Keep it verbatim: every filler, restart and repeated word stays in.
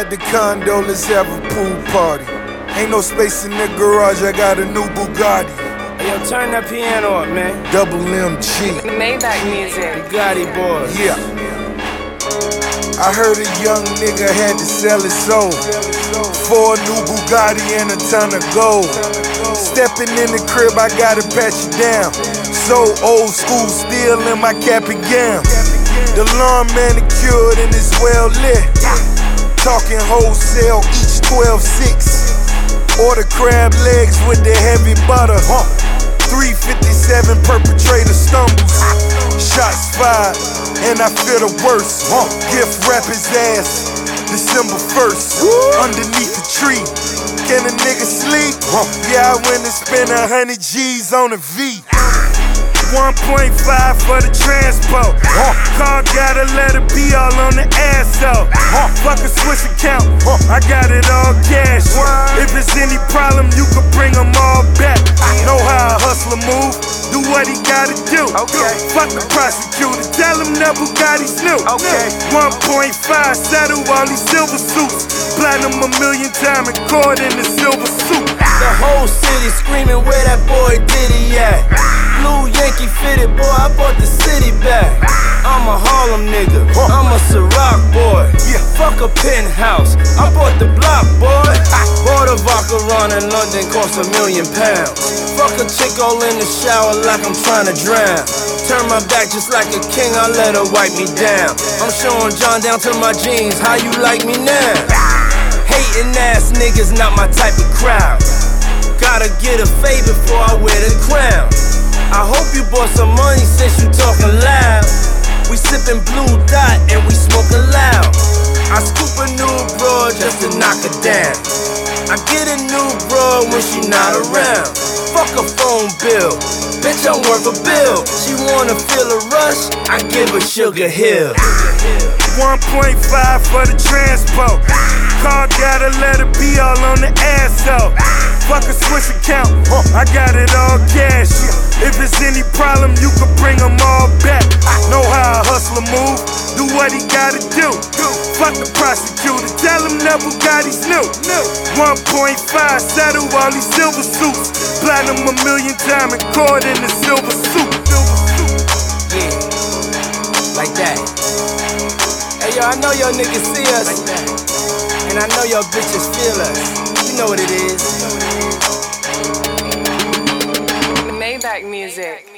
at the condo, let's have a pool party. Ain't no space in the garage, I got a new Bugatti. Hey, yo, turn that piano up, man. Double M G. Maybach music. Bugatti boys. Yeah. I heard a young nigga had to sell his soul for a new Bugatti and a ton of gold. Stepping in the crib, I gotta pat you down. So old school, still in my cap and gown. The lawn manicured and it's well lit. Talking wholesale, each twelve six. Order crab legs with the heavy butter. three fifty-seven perpetrator stumbles. Shots fired, and I feel the worst. Gift wrap his ass December first. Underneath the tree. Can a nigga sleep? Yeah, I went and spent a hundred G's on a V. one point five for the transport. Car gotta let it be all on the ass out. Fuck a Swiss account, I got it all cash. If it's any problem, you can bring them all back. Know how a hustler move, do what he gotta do. Fuck the prosecutor, tell him that Bugatti's new. one point five, settle all these silver suits. Platinum a million time and cord in the silver suit. The whole city screaming where that boy Diddy at. Blue Yankee fitted, boy, I bought the city back. I'm a Harlem nigga, I'm a Ciroc boy. Fuck a penthouse, I bought the block, boy. Bought a vodka run in London, cost a million pounds. Fuck a chick all in the shower like I'm trying to drown. Turn my back just like a king, I let her wipe me down. I'm showing John down to my jeans, how you like me now? Hating ass niggas not my type of crowd. Gotta get a favor before I wear the crown. I hope you bought some money since you talking loud. We sippin' blue dot and we smoking loud. I scoop a new broad just to knock her down. I get a new broad when she not around. Fuck a phone bill, bitch I'm worth a bill. She wanna feel a rush, I give her Sugar Hill. one point five for the transport. Car gotta let it be all on the ass out. Fuck a Swiss account, I got it all cash. If it's any problem, you can bring them all back. Know how a hustler move, do what he gotta do. Fuck the prosecutor, tell him that Bugatti's new. one point five, settle all these silver suits. Platinum a million time and cord in the silver suit. Yeah, like that. Hey yo, I know y'all niggas see us, and I know y'all bitches feel us. You know what it is. Maybach music.